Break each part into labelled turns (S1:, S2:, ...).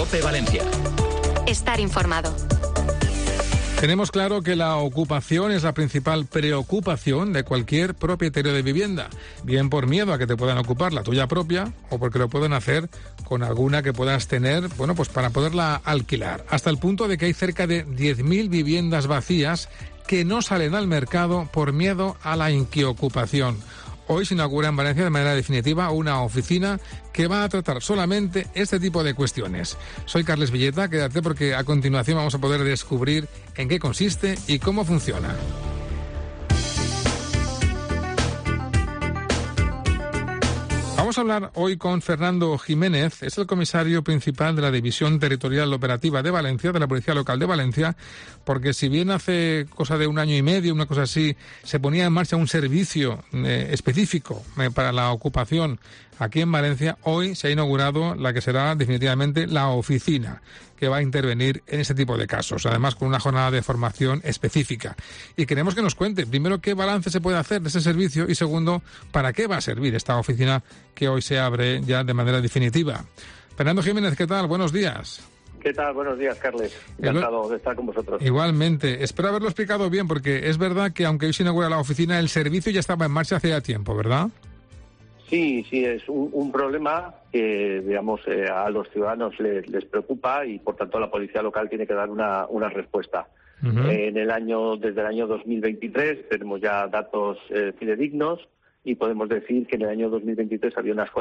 S1: COPE Valencia.
S2: Estar informado.
S3: Tenemos claro que la ocupación es la principal preocupación de cualquier propietario de vivienda, bien por miedo a que te puedan ocupar la tuya propia o porque lo pueden hacer con alguna que puedas tener, bueno, pues para poderla alquilar. Hasta el punto de que hay cerca de 10.000 viviendas vacías que no salen al mercado por miedo a la inquiocupación. Hoy se inaugura en Valencia de manera definitiva una oficina que va a tratar solamente este tipo de cuestiones. Soy Carles Villeta, quédate porque a continuación vamos a poder descubrir en qué consiste y cómo funciona. Vamos a hablar hoy con Fernando Jiménez, es el comisario principal de la División Territorial Operativa de Valencia, de la Policía Local de Valencia, porque si bien hace cosa de 1 año y medio, una cosa así, se ponía en marcha un servicio específico para la ocupación aquí en Valencia, hoy se ha inaugurado la que será definitivamente la oficina que va a intervenir en ese tipo de casos, además con una jornada de formación específica. Y queremos que nos cuente, primero, qué balance se puede hacer de ese servicio y, segundo, para qué va a servir esta oficina que hoy se abre ya de manera definitiva. Fernando Jiménez, ¿qué tal? Buenos días.
S4: ¿Qué tal? Buenos días, Carles. Encantado de estar con vosotros.
S3: Igualmente. Espero haberlo explicado bien, porque es verdad que aunque hoy se inaugura la oficina, el servicio ya estaba en marcha hace ya tiempo, ¿verdad?
S4: Sí, es un problema que, digamos, a los ciudadanos les preocupa y, por tanto, la policía local tiene que dar una respuesta. Uh-huh. Desde el año 2023 tenemos ya datos fidedignos y podemos decir que en el año 2023 había unas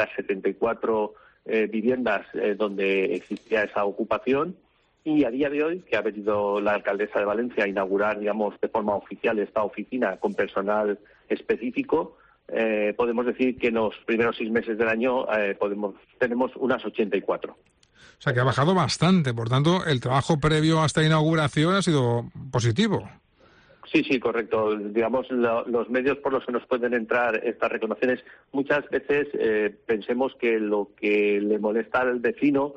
S4: 474 viviendas donde existía esa ocupación, y a día de hoy, que ha venido la alcaldesa de Valencia a inaugurar, digamos, de forma oficial esta oficina con personal específico, podemos decir que en los primeros 6 meses del año tenemos unas 84.
S3: O sea que ha bajado bastante, por tanto el trabajo previo a esta inauguración ha sido positivo.
S4: Sí, correcto. Digamos, los medios por los que nos pueden entrar estas reclamaciones, muchas veces pensemos que lo que le molesta al vecino,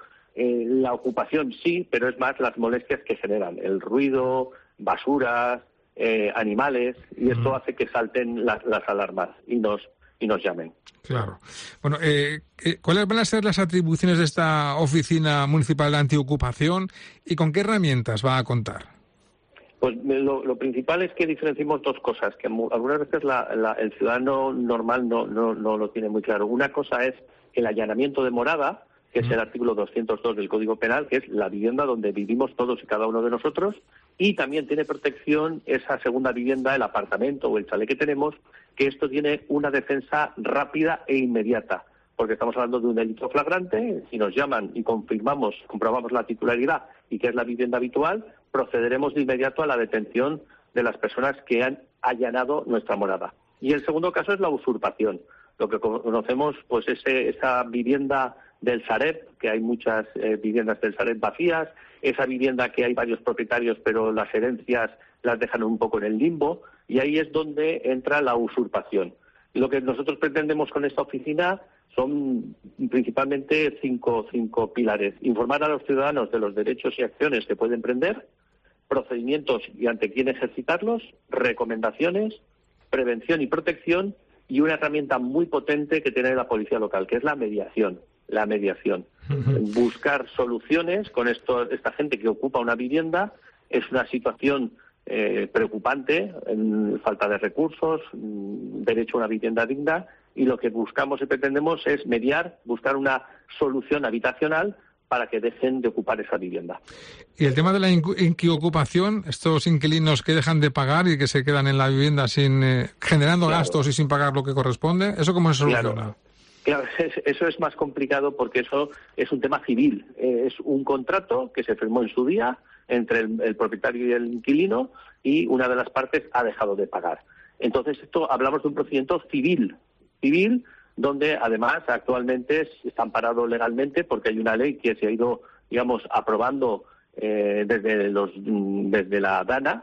S4: la ocupación sí, pero es más las molestias que generan, el ruido, basuras, animales, y esto hace que salten las alarmas y nos llamen.
S3: Claro. Bueno, ¿cuáles van a ser las atribuciones de esta oficina municipal de antiocupación y con qué herramientas va a contar?
S4: Pues lo principal es que diferenciemos 2 cosas, que algunas veces el ciudadano normal no lo tiene muy claro. Una cosa es el allanamiento de morada, que es el artículo 202 del Código Penal, que es la vivienda donde vivimos todos y cada uno de nosotros, y también tiene protección esa segunda vivienda, el apartamento o el chalet que tenemos, que esto tiene una defensa rápida e inmediata, porque estamos hablando de un delito flagrante. Si nos llaman y comprobamos la titularidad y que es la vivienda habitual, procederemos de inmediato a la detención de las personas que han allanado nuestra morada. Y el segundo caso es la usurpación, lo que conocemos, pues esa vivienda del Sareb, que hay muchas viviendas del Sareb vacías, esa vivienda que hay varios propietarios pero las herencias las dejan un poco en el limbo, y ahí es donde entra la usurpación. Lo que nosotros pretendemos con esta oficina son principalmente cinco pilares: informar a los ciudadanos de los derechos y acciones que pueden emprender, procedimientos y ante quién ejercitarlos, recomendaciones, prevención y protección, y una herramienta muy potente que tiene la policía local, que es la mediación. Uh-huh. Buscar soluciones con esta gente que ocupa una vivienda. Es una situación preocupante, falta de recursos, derecho a una vivienda digna, y lo que buscamos y pretendemos es mediar, buscar una solución habitacional para que dejen de ocupar esa vivienda.
S3: Y el tema de la inquiocupación, estos inquilinos que dejan de pagar y que se quedan en la vivienda generando gastos y sin pagar lo que corresponde, ¿eso cómo se soluciona?
S4: Claro, eso es más complicado porque eso es un tema civil. Es un contrato que se firmó en su día entre el propietario y el inquilino, y una de las partes ha dejado de pagar. Entonces, hablamos de un procedimiento civil, donde además actualmente está amparado legalmente porque hay una ley que se ha ido, digamos, aprobando desde la DANA,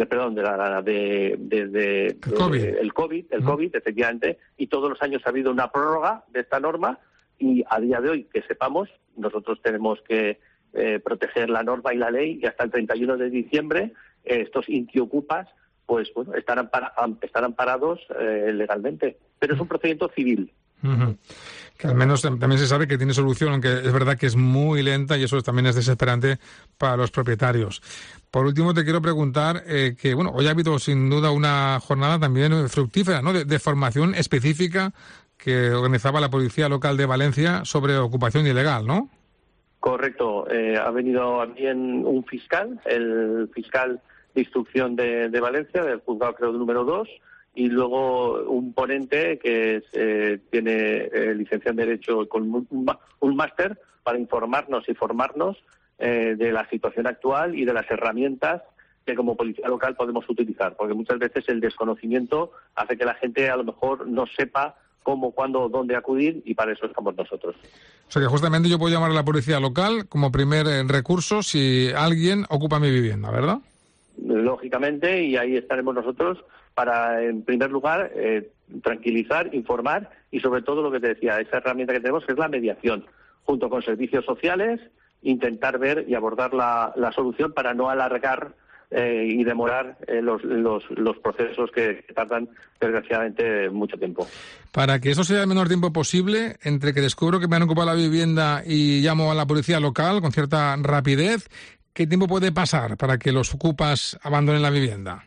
S4: desde el COVID, efectivamente, y todos los años ha habido una prórroga de esta norma, y a día de hoy, que sepamos, nosotros tenemos que proteger la norma y la ley, y hasta el 31 de diciembre estos inquiocupas pues bueno, están amparados legalmente. Pero es un procedimiento civil.
S3: Uh-huh. Que al menos también se sabe que tiene solución, aunque es verdad que es muy lenta y eso también es desesperante para los propietarios. Por último, te quiero preguntar que, bueno, hoy ha habido sin duda una jornada también fructífera, ¿no?, de formación específica que organizaba la Policía Local de Valencia sobre ocupación ilegal, ¿no?
S4: Correcto. Ha venido también un fiscal, el fiscal de instrucción de Valencia, del juzgado creo número 2, y luego un ponente que tiene licencia en Derecho con un máster para informarnos y formarnos de la situación actual y de las herramientas que como policía local podemos utilizar, porque muchas veces el desconocimiento hace que la gente a lo mejor no sepa cómo, cuándo, dónde acudir, y para eso estamos nosotros.
S3: O sea que justamente yo puedo llamar a la policía local como primer recurso si alguien ocupa mi vivienda, ¿verdad?
S4: Lógicamente, y ahí estaremos nosotros para, en primer lugar, tranquilizar, informar y, sobre todo, lo que te decía, esa herramienta que tenemos, que es la mediación, junto con servicios sociales, intentar ver y abordar la solución para no alargar y demorar los procesos que tardan, desgraciadamente, mucho tiempo.
S3: Para que eso sea el menor tiempo posible, entre que descubro que me han ocupado la vivienda y llamo a la policía local con cierta rapidez, ¿qué tiempo puede pasar para que los ocupas abandonen la vivienda?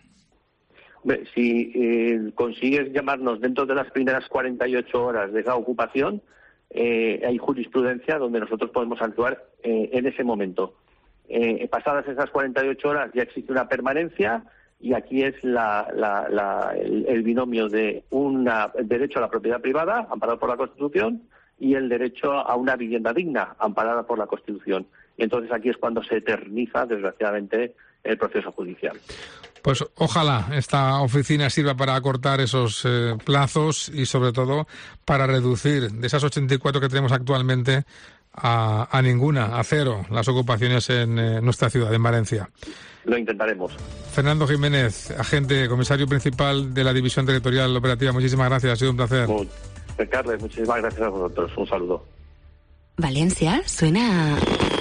S4: Si consigues llamarnos dentro de las primeras 48 horas de esa ocupación, hay jurisprudencia donde nosotros podemos actuar en ese momento. Pasadas esas 48 horas ya existe una permanencia, y aquí es el binomio de el derecho a la propiedad privada, amparado por la Constitución, y el derecho a una vivienda digna, amparada por la Constitución. Y entonces aquí es cuando se eterniza, desgraciadamente, el proceso judicial.
S3: Pues ojalá esta oficina sirva para acortar esos plazos y, sobre todo, para reducir de esas 84 que tenemos actualmente a ninguna, a cero, las ocupaciones en nuestra ciudad, en Valencia.
S4: Lo intentaremos.
S3: Fernando Jiménez, agente comisario principal de la División Territorial Operativa, muchísimas gracias, ha sido un placer.
S4: Carles, muchísimas gracias a vosotros. Un saludo.
S2: Valencia suena...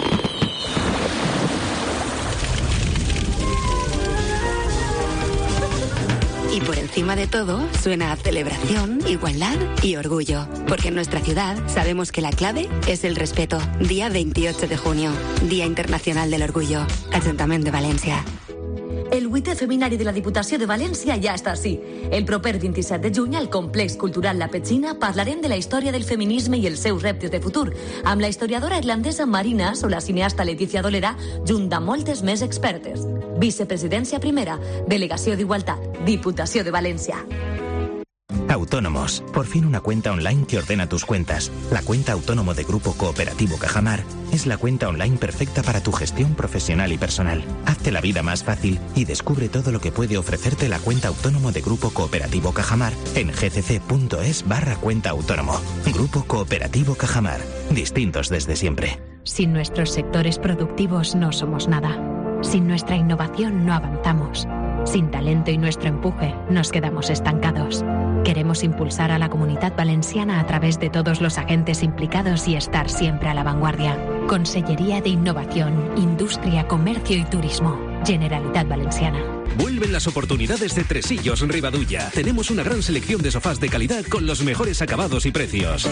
S2: Y por encima de todo, suena a celebración, igualdad y orgullo. Porque en nuestra ciudad sabemos que la clave es el respeto. Día 28 de junio, Día Internacional del Orgullo. Ayuntamiento de València.
S1: El 8è Feminari de la Diputació de València ja està ací. El proper 27 de juny, al Complex Cultural La Petxina, parlarem de la història del feminisme i els seus reptes de futur, amb la historiadora irlandesa Marina o la cineasta Letícia Dolera, junt amb moltes més expertes. Vicepresidència primera, Delegació d'Igualtat, Diputació de València.
S5: Autónomos. Por fin una cuenta online que ordena tus cuentas. La cuenta autónomo de Grupo Cooperativo Cajamar es la cuenta online perfecta para tu gestión profesional y personal. Hazte la vida más fácil y descubre todo lo que puede ofrecerte la cuenta autónomo de Grupo Cooperativo Cajamar en gcc.es/cuenta autónomo. Grupo Cooperativo Cajamar. Distintos desde siempre.
S6: Sin nuestros sectores productivos no somos nada. Sin nuestra innovación no avanzamos. Sin talento y nuestro empuje nos quedamos estancados. Queremos impulsar a la Comunitat Valenciana a través de todos los agentes implicados y estar siempre a la vanguardia. Consellería de Innovación, Industria, Comercio y Turismo. Generalitat Valenciana.
S7: Vuelven las oportunidades de Tresillos Ribadulla. Tenemos una gran selección de sofás de calidad con los mejores acabados y precios.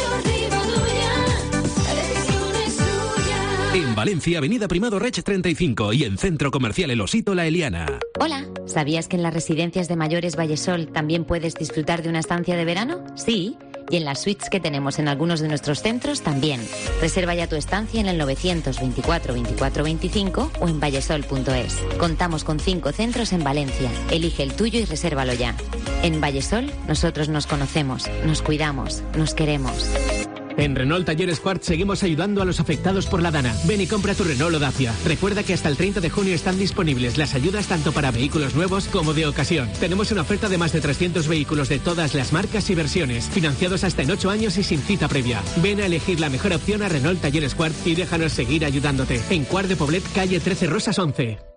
S7: En Valencia, Avenida Primado Reig 35 y en Centro Comercial El Osito La Eliana.
S8: Hola, ¿sabías que en las residencias de mayores Vallesol también puedes disfrutar de una estancia de verano? Sí, y en las suites que tenemos en algunos de nuestros centros también. Reserva ya tu estancia en el 924 24 25 o en vallesol.es. Contamos con 5 centros en Valencia. Elige el tuyo y resérvalo ya. En Vallesol, nosotros nos conocemos, nos cuidamos, nos queremos.
S9: En Renault Talleres Quart seguimos ayudando a los afectados por la Dana. Ven y compra tu Renault o Dacia. Recuerda que hasta el 30 de junio están disponibles las ayudas tanto para vehículos nuevos como de ocasión. Tenemos una oferta de más de 300 vehículos de todas las marcas y versiones, financiados hasta en 8 años y sin cita previa. Ven a elegir la mejor opción a Renault Talleres Quart y déjanos seguir ayudándote. En Quart de Poblet, calle 13 Rosas 11.